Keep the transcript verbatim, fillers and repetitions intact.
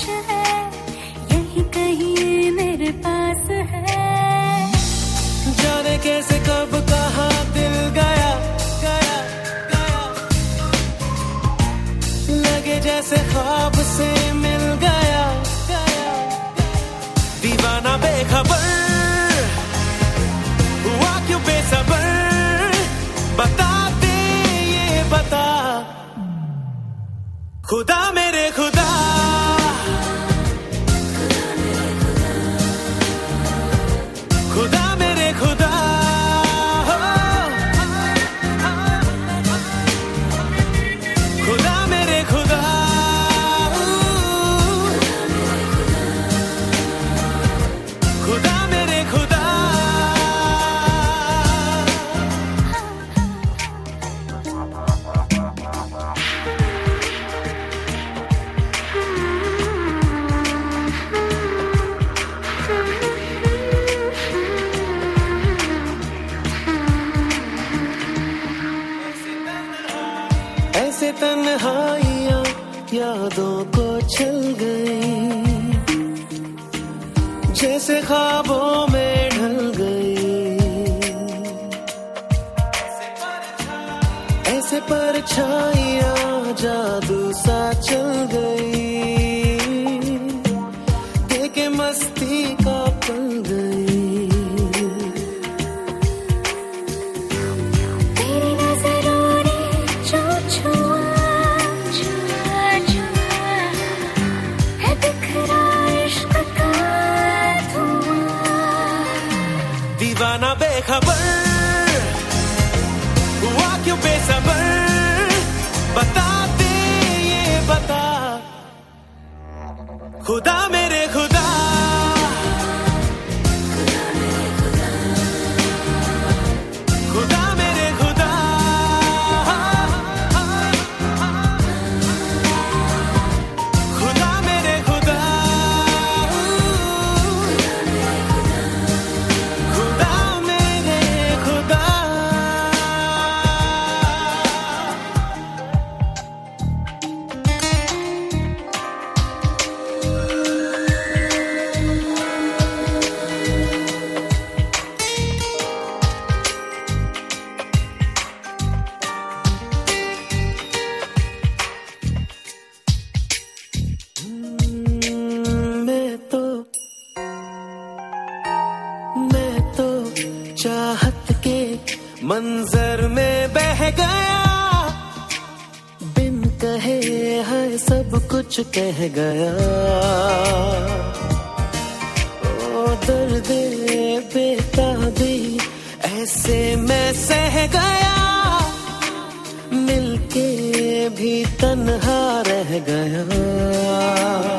है, यही कहीं मेरे पास है। जाने कैसे कब कहाँ दिल गया गया गया, लगे जैसे ख्वाब से मिल गया गया। दीवाना बेखबर हुआ क्यों बेसबर, बता दे ये बता खुदा मेरे खुदा। खुदा मेरे खुदा, खुदा मेरे खुदा, खुदा मेरे खुदा। ऐसे तन्हाइयां यादों को चल गई, जैसे ख्वाबों में ढल गई। ऐसे परछाइयां जादू सा चल गई, देखे मस्ती का पल गई। दीवाना बेखबर हुआ क्यों बेसबर, बता दे ये बता खुदा मेरे खुदा। खुदा मेरे खुदा, खुदा मेरे खुदा, खुदा मेरे खुदा। मैं तो मैं तो चाहत के मंजर में बह गया, बिन कहे है सब कुछ कह गया। ओ दर्द बेताबी ऐसे मैं सह गया, मिलके भी तन्हा रह गया।